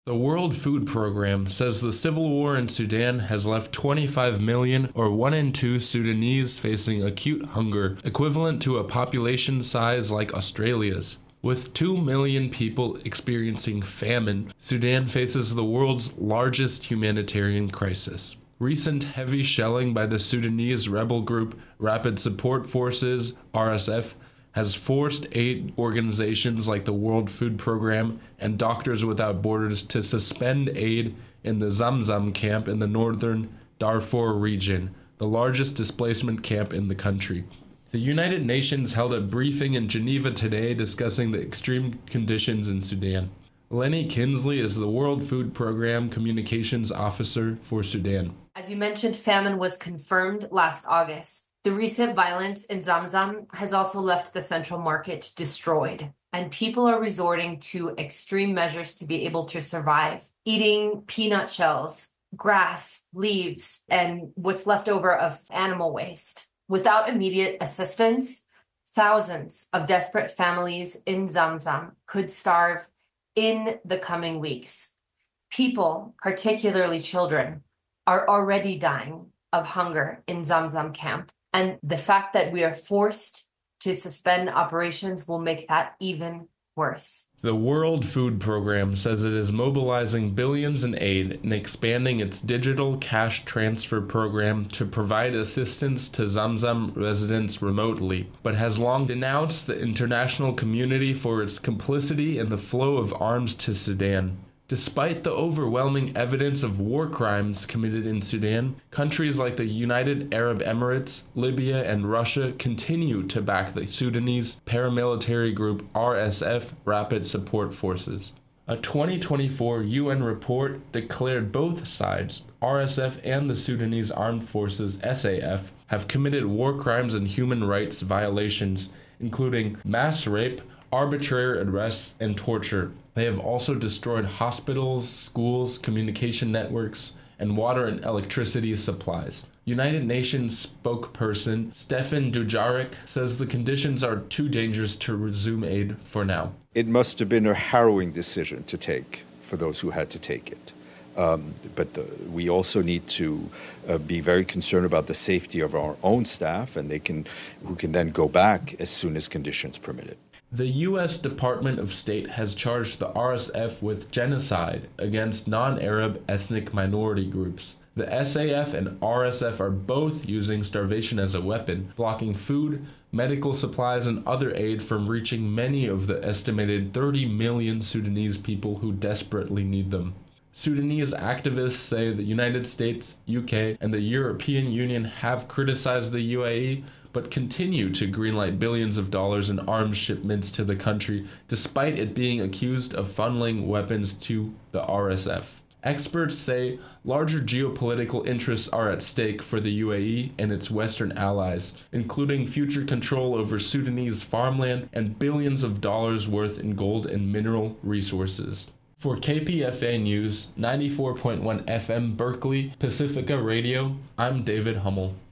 The World Food Programme says the civil war in Sudan has left 25 million, or 1 in 2, Sudanese facing acute hunger, equivalent to a population size like Australia's. With 2 million people experiencing famine, Sudan faces the world's largest humanitarian crisis. Recent heavy shelling by the Sudanese rebel group Rapid Support Forces, RSF, has forced aid organizations like the World Food Programme and Doctors Without Borders to suspend aid in the Zamzam camp in the northern Darfur region, the largest displacement camp in the country. The United Nations held a briefing in Geneva today discussing the extreme conditions in Sudan. Lenny Kinsley is the World Food Programme Communications Officer for Sudan. As you mentioned, famine was confirmed last August. The recent violence in Zamzam has also left the central market destroyed, and people are resorting to extreme measures to be able to survive, eating peanut shells, grass, leaves, and what's left over of animal waste. Without immediate assistance, thousands of desperate families in Zamzam could starve in the coming weeks. People, particularly children, are already dying of hunger in Zamzam camp. And the fact that we are forced to suspend operations will make that even worse. The World Food Programme says it is mobilizing billions in aid and expanding its digital cash transfer program to provide assistance to Zamzam residents remotely, but has long denounced the international community for its complicity in the flow of arms to Sudan. Despite the overwhelming evidence of war crimes committed in Sudan, countries like the United Arab Emirates, Libya, and Russia continue to back the Sudanese paramilitary group RSF Rapid Support Forces. A 2024 UN report declared both sides, RSF and the Sudanese Armed Forces SAF, have committed war crimes and human rights violations, including mass rape, arbitrary arrests, and torture. They have also destroyed hospitals, schools, communication networks, and water and electricity supplies. United Nations spokesperson Stefan Dujarric says the conditions are too dangerous to resume aid for now. It must have been a harrowing decision to take for those who had to take it. We also need to be very concerned about the safety of our own staff, and who can then go back as soon as conditions permit it. The U.S. Department of State has charged the RSF with genocide against non-Arab ethnic minority groups. The SAF and RSF are both using starvation as a weapon, blocking food, medical supplies, and other aid from reaching many of the estimated 30 million Sudanese people who desperately need them. Sudanese activists say the United States, UK, and the European Union have criticized the UAE, but continue to greenlight billions of dollars in arms shipments to the country, despite it being accused of funneling weapons to the RSF. Experts say larger geopolitical interests are at stake for the UAE and its Western allies, including future control over Sudanese farmland and billions of dollars worth in gold and mineral resources. For KPFA News, 94.1 FM Berkeley, Pacifica Radio, I'm David Hummel.